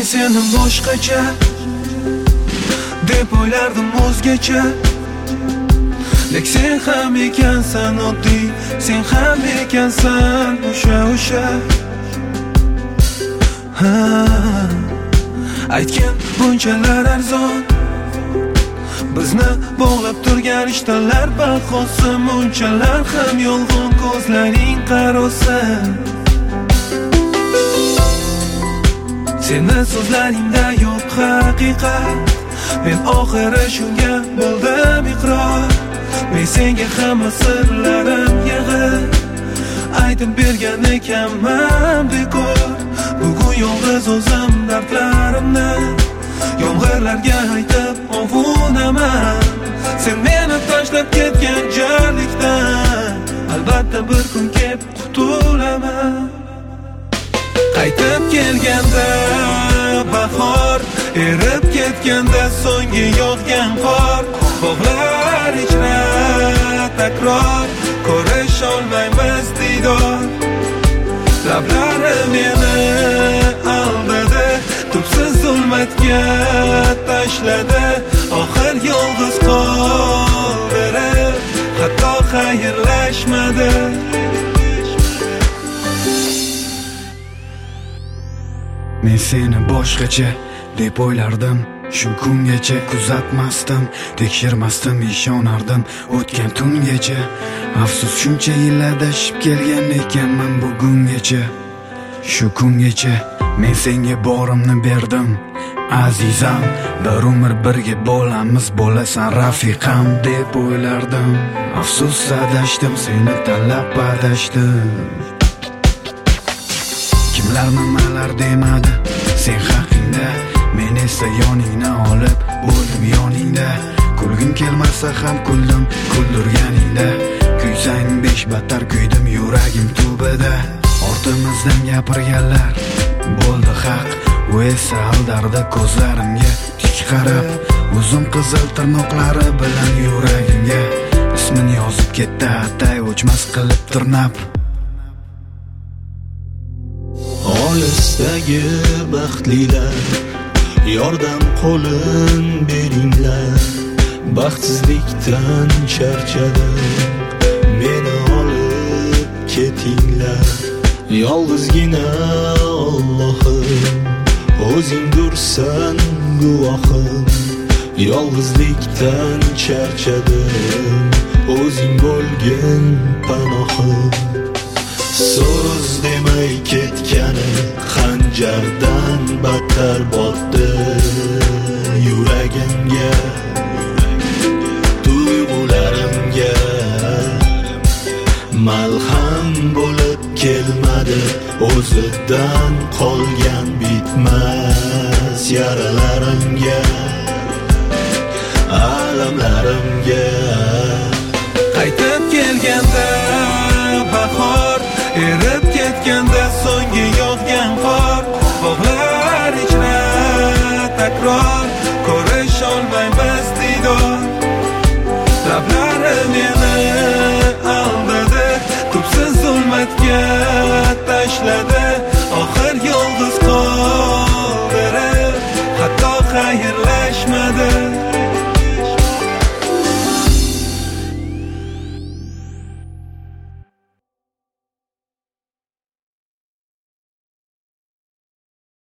seni boshqacha deb o'ylardim o'zgacha. Lek sen ham ekansan oddiy, sen ham ekansan o'sha aytgan bunchalar arzon, bizni bog'lab turgan rishtalar bahosi munchalar ham yolg'on ko'zlaring qarosa. Seni so'zlaringda yo'q haqiqat, men oxiri shunga bo'ldim iqror. Men senga hamma sirlarim yig'ib aytib bergan ekanman bekor. Bugun yolg'iz o'zim dardlarimni yomg'irlarga aytib ovunaman. Sen meni tashlab ketgan jarlikdan albatta bir kun kelib qutulaman. Qaytib kelganda bahor, erib ketganda so'nggi yog'gan qor. Bog'lar ichra takror, ko'rish olmaymiz diydor. Lablari meni aldadi, tubsiz zulmatga tashladi. Oxir yolg'iz qoldirib, hatto xayrlashmadi. Men seni boshqacha deb o'ylardim, shu kungacha kuzatmasdim, tekshirmasdim, ishonardim o'tgan tungacha. Afsus shuncha yil adashib kelgan ekanman bugungacha. Shu kungacha men senga borimni berdim azizam, bir umr birga bo'lamiz, bo'lasan rafiqam deb o'ylardim. Afsus adashdim, seni tanlab adashdim. Kimlar nimalar demadi sen haqingda, men esa yoningni olib o'lim yoningda. Kulgim kelmasa ham kuldim kuldirganingda, kuysang besh battar kuydim yuragim tubida. Ortimizdan gapirganlar bo'ldi haq, u esa aldardi ko'zlarimga tik qarab. Uzun qizil tirnoqlari bilan yuragimga ismini yozib ketdi, atay o'chmas qilib tirnab. Olisdagi baxtlilar, yordam qo'lin beringlar. Baxtsizlikdan charchadim, meni olib ketinglar. Yolg'izgina Allohim, o'zingdursan guvohim. Yolg'izlikdan charchadim, o'zing bo'lgin panohim. So'z demay ketgani xanjardan battar botdi yuragimga, tuyg'ularimga. Malham bo'lib kelmadi o'zidan qolgan bitmas yaralarimga, alamlarimga.